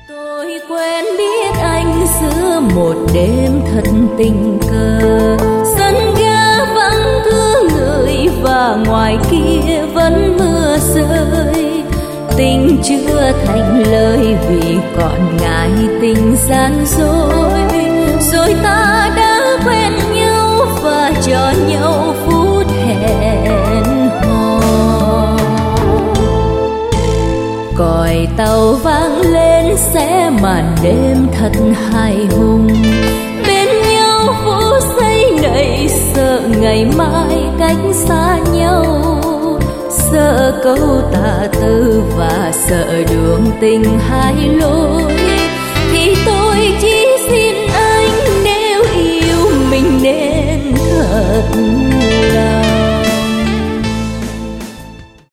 Tôi quen biết anh giữa một đêm thật tình cờ, sân ga vắng thương người và ngoài kia vẫn mưa rơi. Tình chưa thành lời vì còn ngại tình gian dối, rồi ta đã quen nhau và cho nhau phút hẹn hò. Còi tàu vang lên sẽ màn đêm thật hài hùng, bên nhau phút giây này sợ ngày mai cách xa nhau, sợ câu tà tư và sợ đường tình hai lối. Thì tôi chỉ xin anh nếu yêu mình nên thật